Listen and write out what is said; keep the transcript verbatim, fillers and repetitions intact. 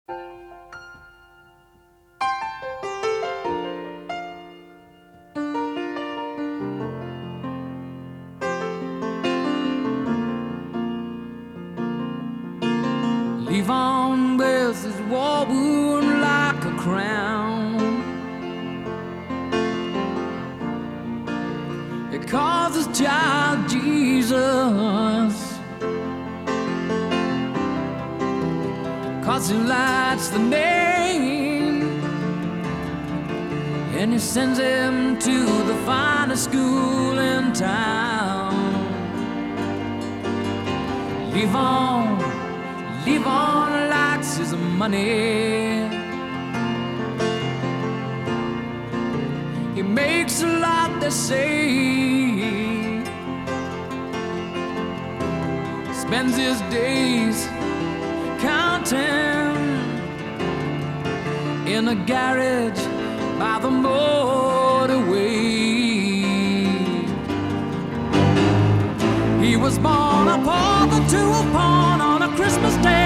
Levon wears his war wound like a crown. He calls his child Jesus, 'cause he likes the name, and he sends him to the finest school in town. Levon, Levon likes his money. He makes a lot, they say. Spends his days counting in a garage by the motorway. He was born a pauper to a pawn on a Christmas day.